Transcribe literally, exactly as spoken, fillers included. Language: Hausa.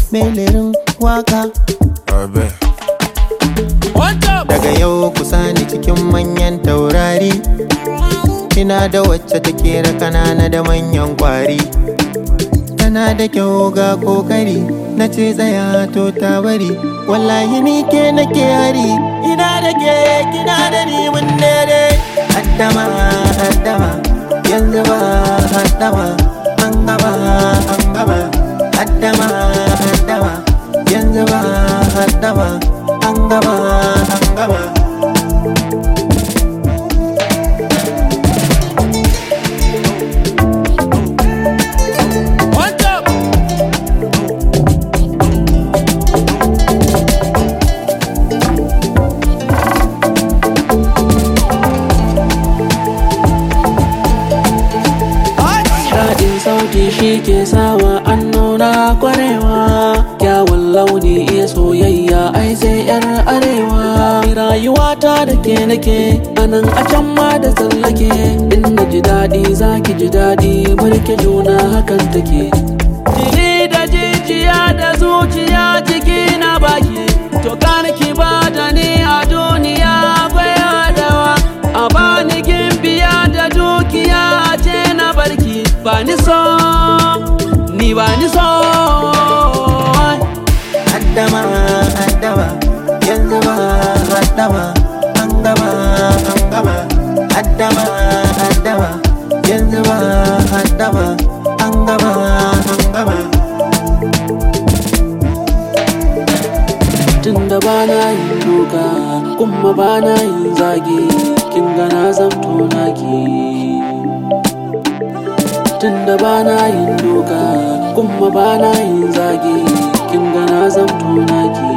melerin waka. Daga yau kusa ni cikin manyan taurari, ina da wacce take da kanana da manyan kwari. Tana da kyau ga kokari, na ce tsaya to ta bari, wallahi ni ke nake hari. Ina da ke kina da ni mun dare. Haddama haddama yanzu ba haddama, an gaba an gaba. Haddama haddama yanzu ba haddama, an gaba an gaba. Sauti shi ke sawa an nuna kwarewa, kyawun launi iya soyayya ai sai yar arewa. Rayuwata da ke nake anan a can ma da tsallake, in na ji daɗi za ki ji daɗi, mulki juna hakan take. Jini da jijiya da zuciya jiki na baki, to ki ba da ni a duniya akwai adawa. A bani gimbiya da dukiya a ce na barki, ba ni so, ni ba ni so. Haddama haddama yanzu ba haddama, an gaba an gaba. Haddama haddama yanzu ba haddama, an gaba an gaba. Tunda ba na yin duka kuma ba na yin zagi, kin ga na zamto naki. Tunda ba na yin duka kuma ba na yin zagi, kin ga na zamto naki.